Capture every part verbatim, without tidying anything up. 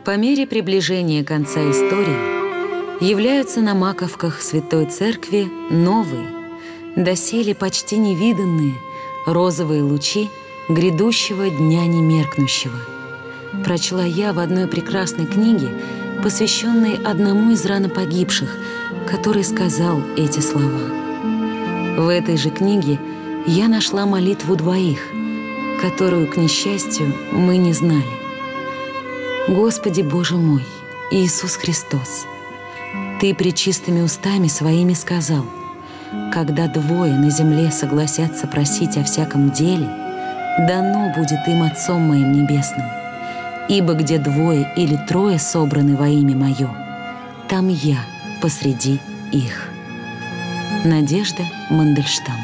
По мере приближения конца истории являются на маковках Святой Церкви новые, доселе почти невиданные розовые лучи грядущего дня немеркнущего. Прочла я в одной прекрасной книге, посвященной одному из рано погибших, который сказал эти слова. В этой же книге я нашла молитву двоих, которую, к несчастью, мы не знали. «Господи Боже мой, Иисус Христос, Ты пречистыми устами Своими сказал, когда двое на земле согласятся просить о всяком деле, дано будет им Отцом Моим Небесным. Ибо где двое или трое собраны во имя Мое, там Я посреди их». Надежда Мандельштам.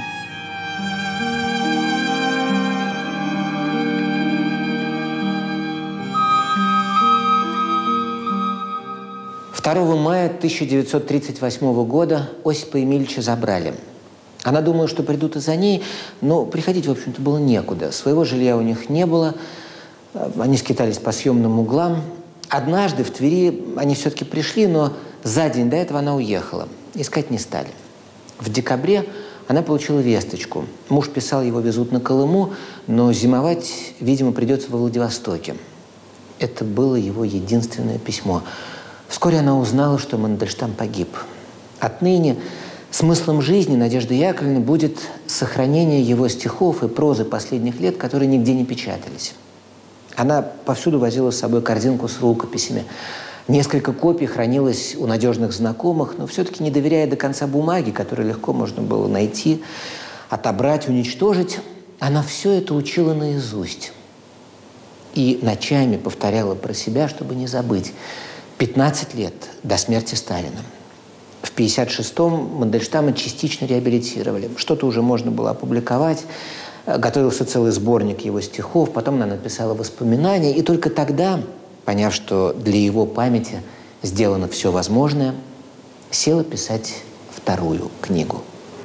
второго мая тысяча девятьсот тридцать восьмого года Осипа Емельича забрали. Она думала, что придут и за ней, но приходить, в общем-то, было некуда. Своего жилья у них не было, они скитались по съемным углам. Однажды в Твери они все-таки пришли, но за день до этого она уехала. Искать не стали. В декабре она получила весточку. Муж писал, его везут на Колыму, но зимовать, видимо, придется во Владивостоке. Это было его единственное письмо. Вскоре она узнала, что Мандельштам погиб. Отныне смыслом жизни Надежды Яковлевны будет сохранение его стихов и прозы последних лет, которые нигде не печатались. Она повсюду возила с собой корзинку с рукописями. Несколько копий хранилось у надежных знакомых, но все-таки не доверяя до конца бумаги, которую легко можно было найти, отобрать, уничтожить, она все это учила наизусть. И ночами повторяла про себя, чтобы не забыть. пятнадцать лет до смерти Сталина. В пятьдесят шестом Мандельштама частично реабилитировали. Что-то уже можно было опубликовать. Готовился целый сборник его стихов. Потом она написала воспоминания. И только тогда, поняв, что для его памяти сделано все возможное, села писать вторую книгу.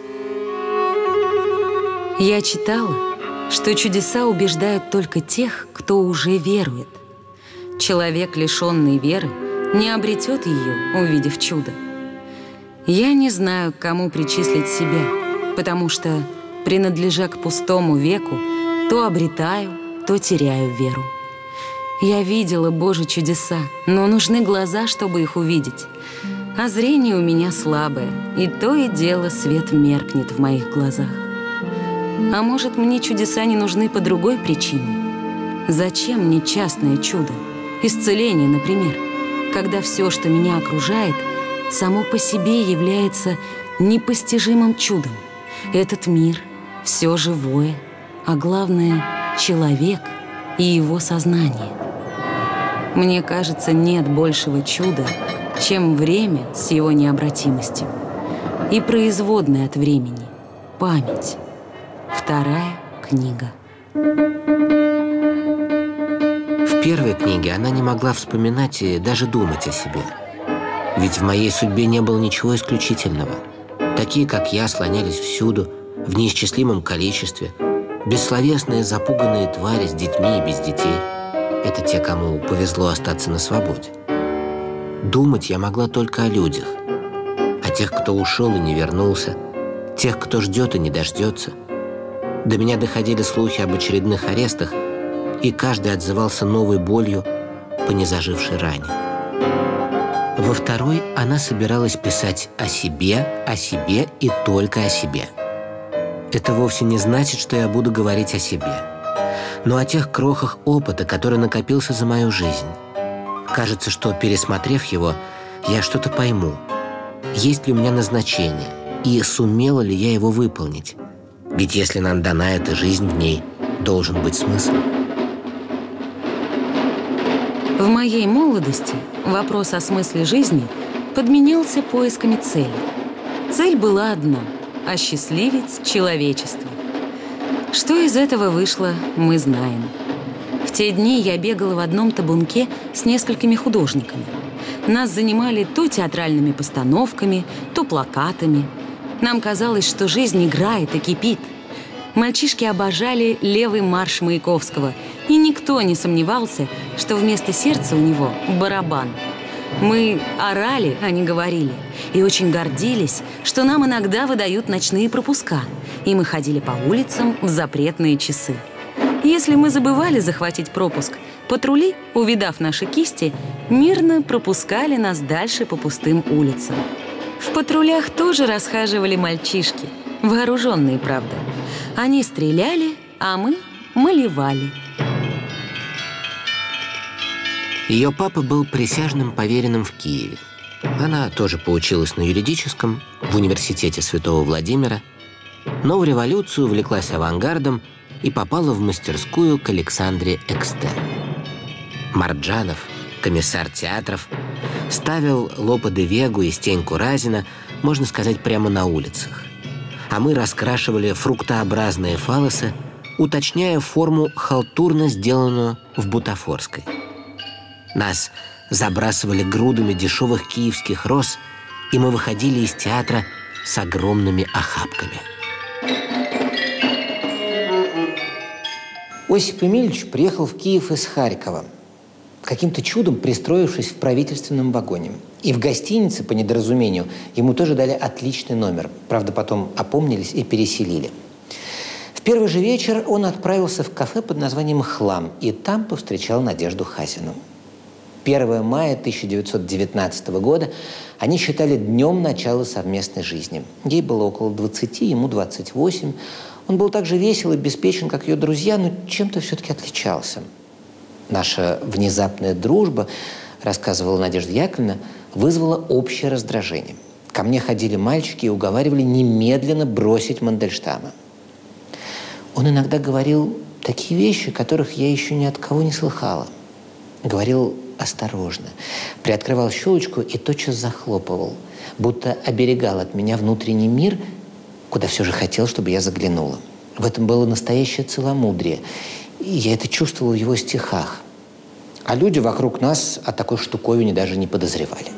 Я читала, что чудеса убеждают только тех, кто уже верует. Человек, лишенный веры, не обретет ее, увидев чудо. Я не знаю, к кому причислить себя, потому что, принадлежа к пустому веку, то обретаю, то теряю веру. Я видела Божьи чудеса, но нужны глаза, чтобы их увидеть. А зрение у меня слабое, и то и дело свет меркнет в моих глазах. А может, мне чудеса не нужны по другой причине? Зачем мне частное чудо? Исцеление, например, когда все, что меня окружает, само по себе является непостижимым чудом. Этот мир, все живое, а главное — человек и его сознание. Мне кажется, нет большего чуда, чем время с его необратимостью и производная от времени — память. Вторая книга. В первой книге она не могла вспоминать и даже думать о себе. Ведь в моей судьбе не было ничего исключительного. Такие, как я, слонялись всюду, в неисчислимом количестве. Бессловесные, запуганные твари с детьми и без детей. Это те, кому повезло остаться на свободе. Думать я могла только о людях. О тех, кто ушел и не вернулся. Тех, кто ждет и не дождется. До меня доходили слухи об очередных арестах, и каждый отзывался новой болью по незажившей ране. Во второй она собиралась писать о себе, о себе и только о себе. Это вовсе не значит, что я буду говорить о себе, но о тех крохах опыта, который накопился за мою жизнь. Кажется, что, пересмотрев его, я что-то пойму. Есть ли у меня назначение, и сумела ли я его выполнить? Ведь если нам дана эта жизнь, в ней должен быть смысл. В моей молодости вопрос о смысле жизни подменялся поисками цели. Цель была одна — осчастливить человечество. Что из этого вышло, мы знаем. В те дни я бегала в одном табунке с несколькими художниками. Нас занимали то театральными постановками, то плакатами. Нам казалось, что жизнь играет и кипит. Мальчишки обожали левый марш Маяковского И никто не сомневался, что вместо сердца у него барабан. Мы орали, а не говорили, и очень гордились, что нам иногда выдают ночные пропуска, и мы ходили по улицам в запретные часы. Если мы забывали захватить пропуск, патрули, увидав наши кисти, мирно пропускали нас дальше по пустым улицам. В патрулях тоже расхаживали мальчишки, вооруженные, правда. Они стреляли, а мы малевали. Ее папа был присяжным поверенным в Киеве. Она тоже поучилась на юридическом в университете Святого Владимира, но в революцию увлеклась авангардом и попала в мастерскую к Александре Экстер. Марджанов, комиссар театров, ставил Лопе де Вегу и Стеньку Разина, можно сказать, прямо на улицах. А мы раскрашивали фруктообразные фалосы, уточняя форму халтурно сделанную в бутафорской. Нас забрасывали грудами дешевых киевских роз, и мы выходили из театра с огромными охапками. Осип Эмильевич приехал в Киев из Харькова, каким-то чудом пристроившись в правительственном вагоне. И в гостинице, по недоразумению, ему тоже дали отличный номер. Правда, потом опомнились и переселили. В первый же вечер он отправился в кафе под названием «Хлам», и там повстречал Надежду Хазину. первое мая тысяча девятьсот девятнадцатого года они считали днем начала совместной жизни. Ей было около двадцати, ему двадцать восемь. Он был так же весел и беспечен, как ее друзья, но чем-то все-таки отличался. Наша внезапная дружба, рассказывала Надежда Яковлевна, вызвала общее раздражение. Ко мне ходили мальчики и уговаривали немедленно бросить Мандельштама. Он иногда говорил такие вещи, которых я еще ни от кого не слыхала. Говорил осторожно, приоткрывал щелочку и тотчас захлопывал, будто оберегал от меня внутренний мир, куда все же хотел, чтобы я заглянула. В этом было настоящее целомудрие, и я это чувствовала в его стихах. А люди вокруг нас о такой штуковине даже не подозревали.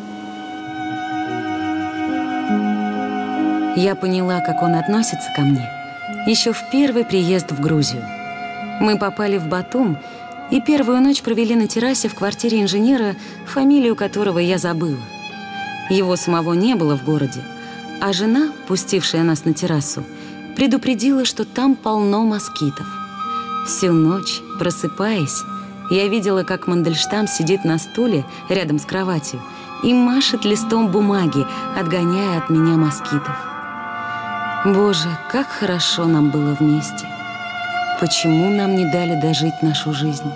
Я поняла, как он относится ко мне еще в первый приезд в Грузию. Мы попали в Батум и первую ночь провели на террасе в квартире инженера, фамилию которого я забыла. Его самого не было в городе, а жена, пустившая нас на террасу, предупредила, что там полно москитов. Всю ночь, просыпаясь, я видела, как Мандельштам сидит на стуле рядом с кроватью и машет листом бумаги, отгоняя от меня москитов. Боже, как хорошо нам было вместе. Почему нам не дали дожить нашу жизнь?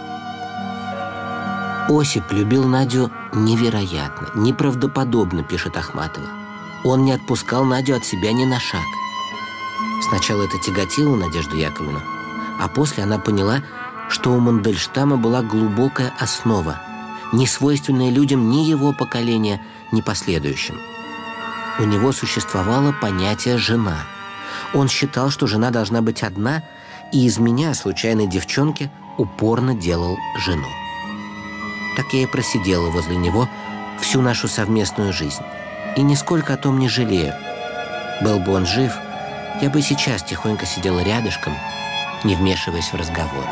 Осип любил Надю невероятно, неправдоподобно, пишет Ахматова. Он не отпускал Надю от себя ни на шаг. Сначала это тяготило Надежду Яковлевну, а после она поняла, что у Мандельштама была глубокая основа, не свойственная людям ни его поколения, ни последующим. У него существовало понятие «жена». Он считал, что жена должна быть одна, и из меня, случайной девчонки, упорно делал жену. Так я и просидела возле него всю нашу совместную жизнь. И нисколько о том не жалею. Был бы он жив, я бы сейчас тихонько сидела рядышком, не вмешиваясь в разговор.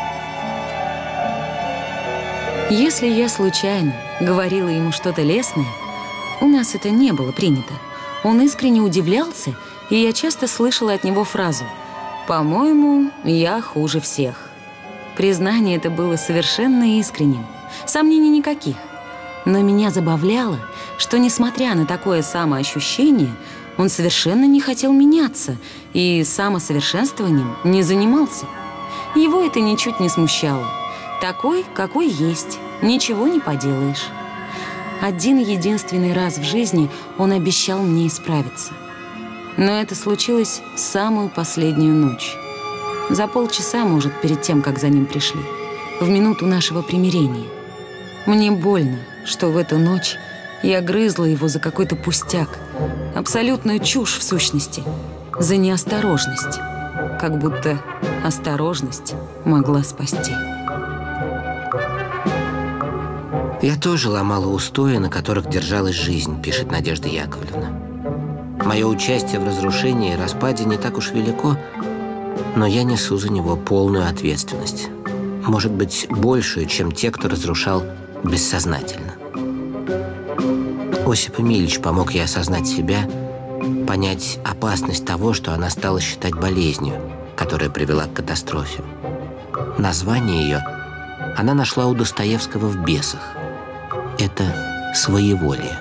Если я случайно говорила ему что-то лестное, у нас это не было принято. Он искренне удивлялся, и я часто слышала от него фразу «По-моему, я хуже всех». Признание это было совершенно искренним, сомнений никаких. Но меня забавляло, что, несмотря на такое самоощущение, он совершенно не хотел меняться и самосовершенствованием не занимался. Его это ничуть не смущало. Такой, какой есть, ничего не поделаешь. Один единственный раз в жизни он обещал мне исправиться. Но это случилось в самую последнюю ночь. За полчаса, может, перед тем, как за ним пришли. В минуту нашего примирения. Мне больно, что в эту ночь я грызла его за какой-то пустяк, абсолютную чушь в сущности, за неосторожность, как будто осторожность могла спасти. «Я тоже ломала устои, на которых держалась жизнь», – пишет Надежда Яковлевна. «Мое участие в разрушении и распаде не так уж велико, но я несу за него полную ответственность. может быть, большую, чем те, кто разрушал бессознательно. Осип Эмильевич помог ей осознать себя, понять опасность того, что она стала считать болезнью, которая привела к катастрофе. Название ее она нашла у Достоевского в «Бесах». Это своеволие.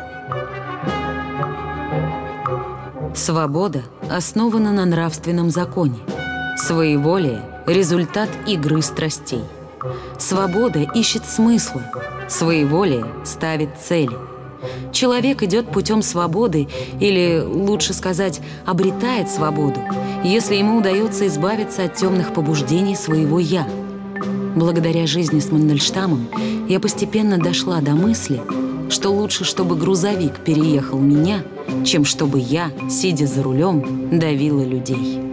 Свобода основана на нравственном законе. Своеволие – результат игры страстей. Свобода ищет смысла. Своеволие ставит цели. Человек идет путем свободы, или, лучше сказать, обретает свободу, если ему удается избавиться от темных побуждений своего «я». Благодаря жизни с Мандельштамом я постепенно дошла до мысли, что лучше, чтобы грузовик переехал меня, чем чтобы я, сидя за рулем, давила людей.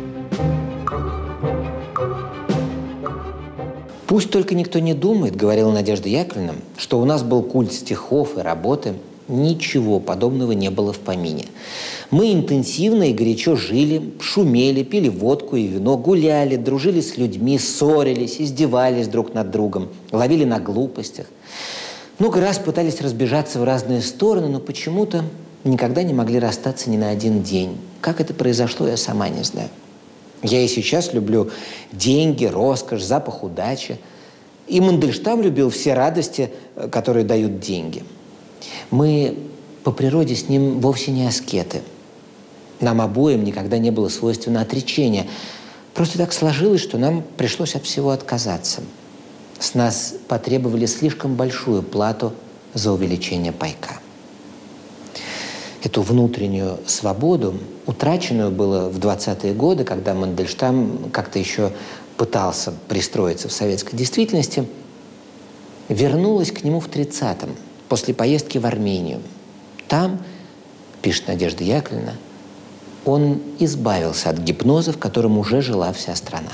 «Пусть только никто не думает, — говорила Надежда Яковлевна, — что у нас был культ стихов и работы. Ничего подобного не было в помине. Мы интенсивно и горячо жили, шумели, пили водку и вино, гуляли, дружили с людьми, ссорились, издевались друг над другом, ловили на глупостях. Много раз пытались разбежаться в разные стороны, но почему-то никогда не могли расстаться ни на один день. Как это произошло, я сама не знаю. Я и сейчас люблю деньги, роскошь, запах удачи. И Мандельштам любил все радости, которые дают деньги. Мы по природе с ним вовсе не аскеты. Нам обоим никогда не было свойственно отречение. Просто так сложилось, что нам пришлось от всего отказаться. С нас потребовали слишком большую плату за увеличение пайка. Эту внутреннюю свободу, утраченную было в двадцатые годы, когда Мандельштам как-то еще пытался пристроиться в советской действительности, вернулась к нему в тридцатом, после поездки в Армению. Там, пишет Надежда Яковлевна, он избавился от гипноза, в котором уже жила вся страна.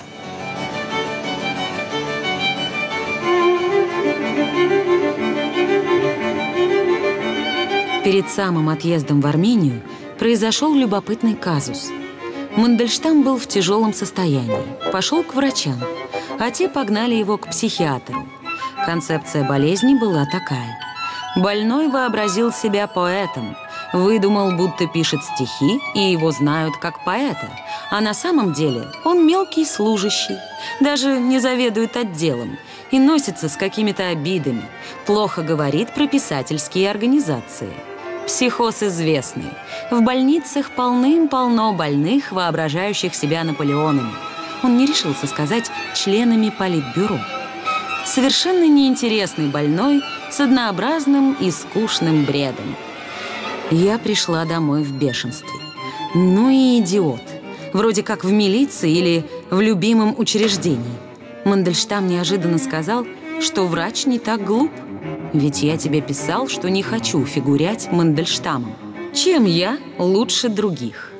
Перед самым отъездом в Армению произошел любопытный казус. Мандельштам был в тяжелом состоянии, пошел к врачам, а те погнали его к психиатру. Концепция болезни была такая. Больной вообразил себя поэтом, выдумал, будто пишет стихи, и его знают как поэта, а на самом деле он мелкий служащий, даже не заведует отделом и носится с какими-то обидами, плохо говорит про писательские организации. Психоз известный. В больницах полным-полно больных, воображающих себя Наполеонами. Он не решился сказать членами политбюро. Совершенно неинтересный больной с однообразным и скучным бредом. Я пришла домой в бешенстве. Ну и идиот. Вроде как в милиции или в любимом учреждении. Мандельштам неожиданно сказал, что врач не так глуп. Ведь я тебе писал, что не хочу фигурять Мандельштамом. Чем я лучше других?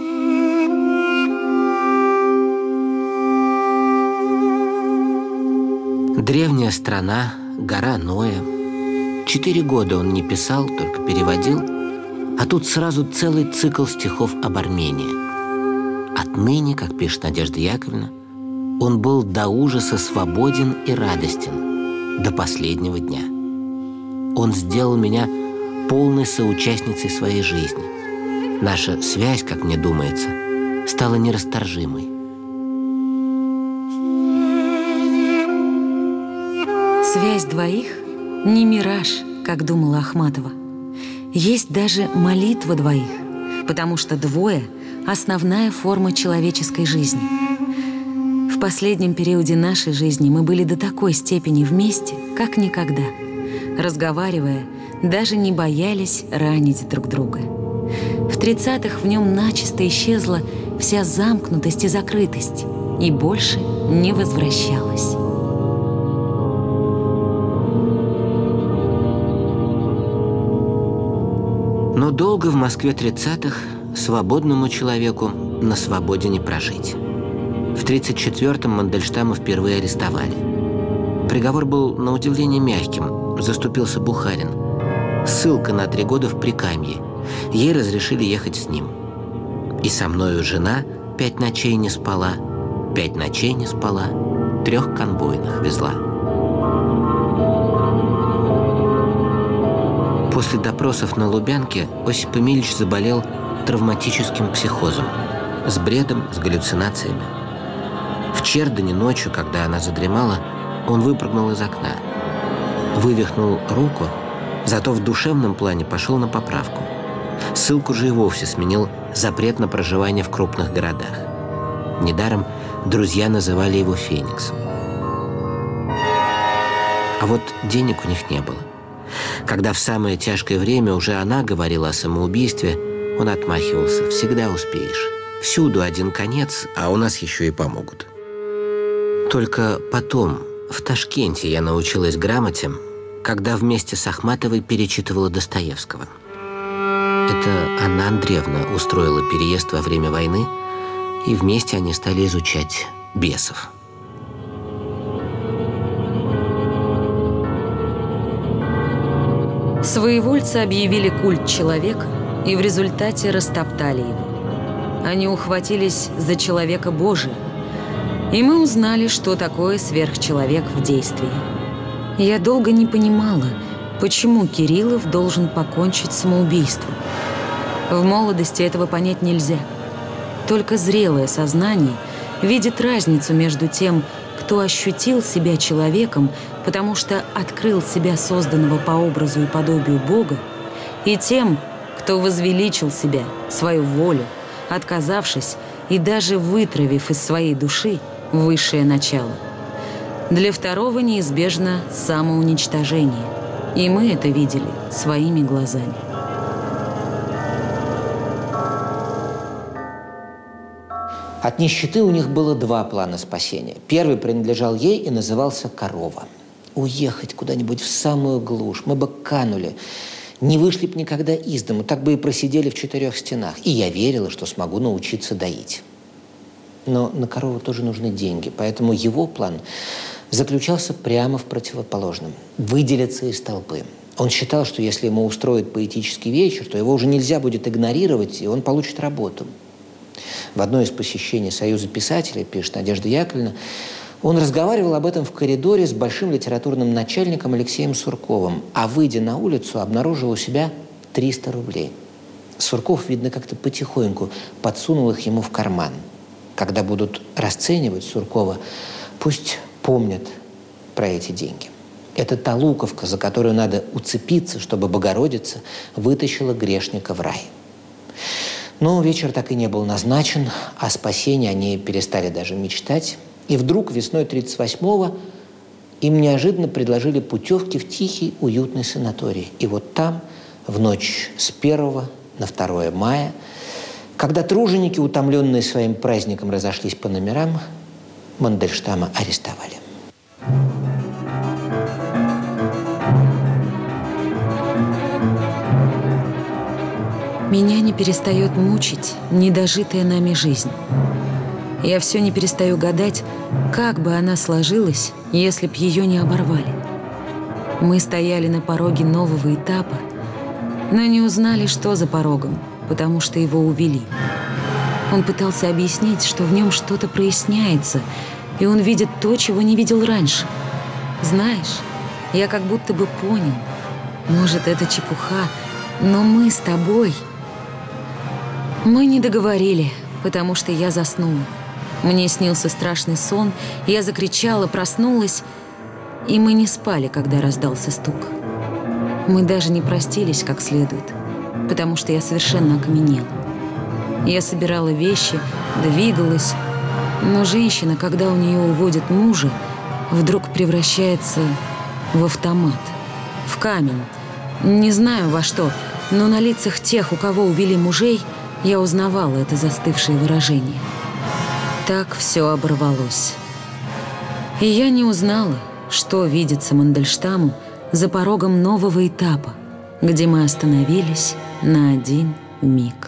Древняя страна, гора Ноя. Четыре года он не писал, только переводил. А тут сразу целый цикл стихов об Армении. Отныне, как пишет Надежда Яковлевна, он был до ужаса свободен и радостен до последнего дня. Он сделал меня полной соучастницей своей жизни. Наша связь, как мне думается, стала нерасторжимой. Связь двоих не мираж, как думала Ахматова. Есть даже молитва двоих, потому что двое – основная форма человеческой жизни. В последнем периоде нашей жизни мы были до такой степени вместе, как никогда. Разговаривая, даже не боялись ранить друг друга. В тридцатых в нем начисто исчезла вся замкнутость и закрытость, и больше не возвращалась. Но долго в Москве тридцатых свободному человеку на свободе не прожить. В тридцать четвёртом Мандельштама впервые арестовали. Приговор был на удивление мягким. Заступился Бухарин. Ссылка на три года в Прикамье. Ей разрешили ехать с ним. И со мною жена пять ночей не спала, пять ночей не спала. трех конвойных везла. После допросов на Лубянке Осип Эмильевич заболел травматическим психозом, с бредом, с галлюцинациями. В Чердане ночью, когда она задремала, он выпрыгнул из окна, вывихнул руку, зато в душевном плане пошел на поправку. Ссылку же и вовсе сменил запрет на проживание в крупных городах. Недаром друзья называли его Фениксом. А вот денег у них не было. Когда в самое тяжкое время уже она говорила о самоубийстве, он отмахивался: «Всегда успеешь. Всюду один конец, а у нас еще и помогут». Только потом, в Ташкенте, я научилась грамоте, когда вместе с Ахматовой перечитывала Достоевского. Это Анна Андреевна устроила переезд во время войны, и вместе они стали изучать бесов. Своевольцы объявили культ человека и в результате растоптали его. Они ухватились за человека Божия, и мы узнали, что такое сверхчеловек в действии. Я долго не понимала, почему Кириллов должен покончить самоубийством. В молодости этого понять нельзя. Только зрелое сознание видит разницу между тем, кто ощутил себя человеком, потому что открыл себя созданного по образу и подобию Бога, и тем, кто возвеличил себя, свою волю, отказавшись и даже вытравив из своей души высшее начало. Для второго неизбежно самоуничтожение, и мы это видели своими глазами. От нищеты у них было два плана спасения. Первый принадлежал ей и назывался «Корова». Уехать куда-нибудь в самую глушь, мы бы канули, не вышли бы никогда из дому, так бы и просидели в четырех стенах. И я верила, что смогу научиться доить. Но на корову тоже нужны деньги, поэтому его план заключался прямо в противоположном – выделиться из толпы. Он считал, что если ему устроят поэтический вечер, то его уже нельзя будет игнорировать, и он получит работу. В одно из посещений Союза писателей, пишет Надежда Яковлевна, он разговаривал об этом в коридоре с большим литературным начальником Алексеем Сурковым, а, выйдя на улицу, обнаружил у себя триста рублей. Сурков, видно, как-то потихоньку подсунул их ему в карман. Когда будут расценивать Суркова, пусть помнят про эти деньги. Это та луковка, за которую надо уцепиться, чтобы Богородица вытащила грешника в рай. Но вечер так и не был назначен, о спасении они перестали даже мечтать. И вдруг весной тридцать восьмого им неожиданно предложили путевки в тихий, уютный санаторий. И вот там, в ночь с первого на второе мая, когда труженики, утомленные своим праздником, разошлись по номерам, Мандельштама арестовали. Меня не перестает мучить недожитая нами жизнь. Я все не перестаю гадать, как бы она сложилась, если б ее не оборвали. Мы стояли на пороге нового этапа, но не узнали, что за порогом, потому что его увели. Он пытался объяснить, что в нем что-то проясняется, и он видит то, чего не видел раньше. Знаешь, я как будто бы понял. Может, это чепуха, но мы с тобой... Мы не договорили, потому что я заснула. Мне снился страшный сон, я закричала, проснулась, и мы не спали, когда раздался стук. Мы даже не простились как следует, потому что я совершенно окаменела. Я собирала вещи, двигалась, но женщина, когда у нее уводят мужа, вдруг превращается в автомат, в камень. Не знаю во что, но на лицах тех, у кого увели мужей, я узнавала это застывшее выражение. Так все оборвалось. И я не узнала, что видится Мандельштаму за порогом нового этапа, где мы остановились на один миг.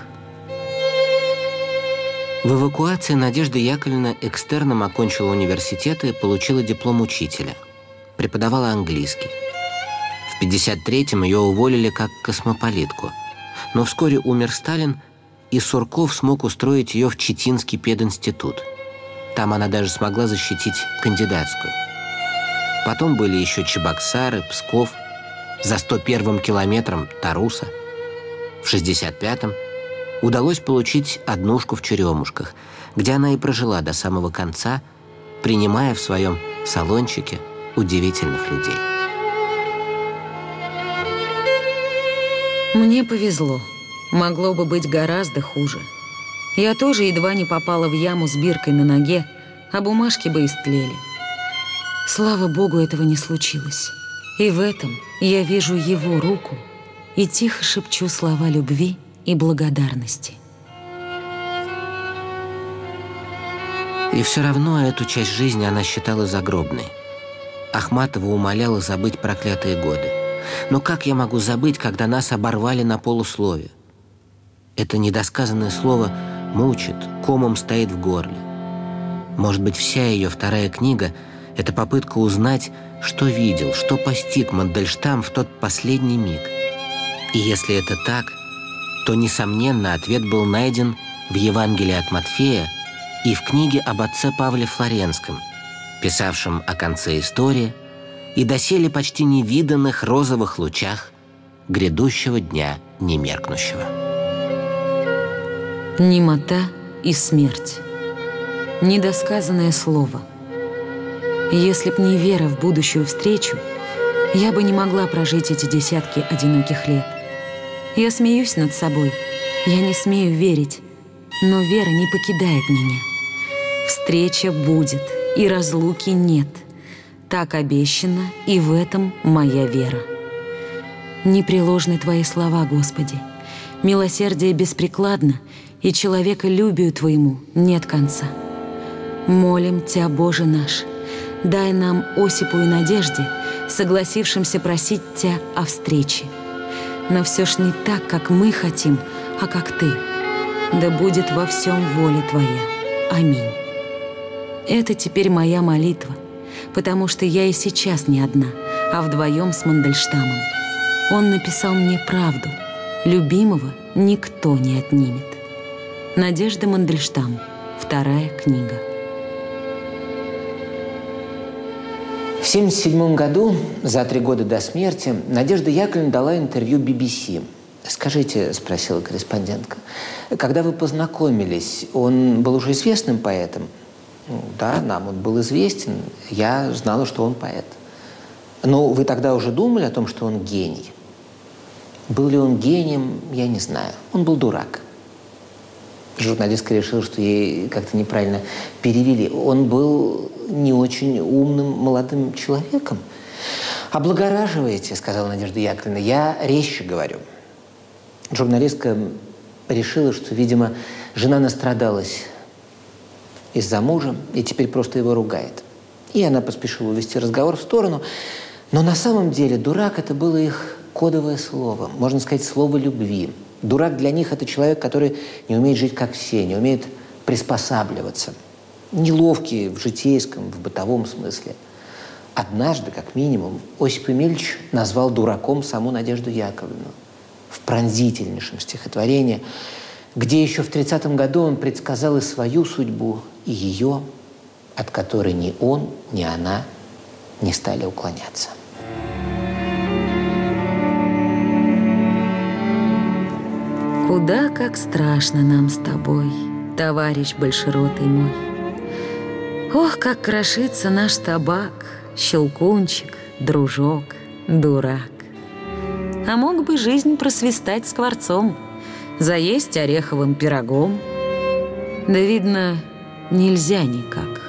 В эвакуации Надежда Яковлевна экстерном окончила университет и получила диплом учителя. Преподавала английский. В пятьдесят третьем ее уволили как космополитку. Но вскоре умер Сталин, и Сурков смог устроить ее в Читинский пединститут. Там она даже смогла защитить кандидатскую. Потом были еще Чебоксары, Псков, за сто первым километром Таруса. В шестьдесят пятом удалось получить однушку в Черемушках, где она и прожила до самого конца, принимая в своем салончике удивительных людей. Мне повезло. Могло бы быть гораздо хуже. Я тоже едва не попала в яму с биркой на ноге, а бумажки бы истлели. Слава Богу, этого не случилось. И в этом я вижу его руку и тихо шепчу слова любви и благодарности. И все равно эту часть жизни она считала загробной. Ахматова умоляла забыть проклятые годы. Но как я могу забыть, когда нас оборвали на полуслове? Это недосказанное слово мучит, комом стоит в горле. Может быть, вся ее вторая книга – это попытка узнать, что видел, что постиг Мандельштам в тот последний миг. И если это так, то, несомненно, ответ был найден в Евангелии от Матфея и в книге об отце Павле Флоренском, писавшем о конце истории и доселе почти невиданных розовых лучах грядущего дня немеркнущего. Немота и смерть. Недосказанное слово. Если б не вера в будущую встречу, я бы не могла прожить эти десятки одиноких лет. Я смеюсь над собой, я не смею верить, но вера не покидает меня. Встреча будет, и разлуки нет. Так обещано, и в этом моя вера. Непреложны Твои слова, Господи. Милосердие беспрекладно, и человеколюбию Твоему нет конца. Молим Тя, Боже наш, дай нам Осипу и Надежде, согласившимся просить Тя о встрече. Но все ж не так, как мы хотим, а как Ты. Да будет во всем воля Твоя. Аминь. Это теперь моя молитва, потому что я и сейчас не одна, а вдвоем с Мандельштамом. Он написал мне правду. Любимого никто не отнимет. Надежда Мандельштам. Вторая книга. В семьдесят седьмом году, за три года до смерти, Надежда Яковлевна дала интервью би би си. «Скажите, — спросила корреспондентка, — когда вы познакомились, он был уже известным поэтом?» «Да, нам он был известен. Я знала, что он поэт». «Но вы тогда уже думали о том, что он гений?» «Был ли он гением, я не знаю. Он был дурак». Журналистка решила, что ей как-то неправильно перевели. Он был не очень умным молодым человеком. «Облагораживаете, — сказала Надежда Яковлевна, — я резче говорю». Журналистка решила, что, видимо, жена настрадалась из-за мужа и теперь просто его ругает. И она поспешила увести разговор в сторону. Но на самом деле дурак – это было их кодовое слово, можно сказать, слово любви. Дурак для них – это человек, который не умеет жить, как все, не умеет приспосабливаться. Неловкий в житейском, в бытовом смысле. Однажды, как минимум, Осип Емельевич назвал дураком саму Надежду Яковлевну в пронзительнейшем стихотворении, где еще в тридцатом году он предсказал и свою судьбу, и ее, от которой ни он, ни она не стали уклоняться. Куда как страшно нам с тобой, товарищ большеротый мой. Ох, как крошится наш табак, щелкунчик, дружок, дурак. А мог бы жизнь просвистать скворцом, заесть ореховым пирогом. Да, видно, нельзя никак.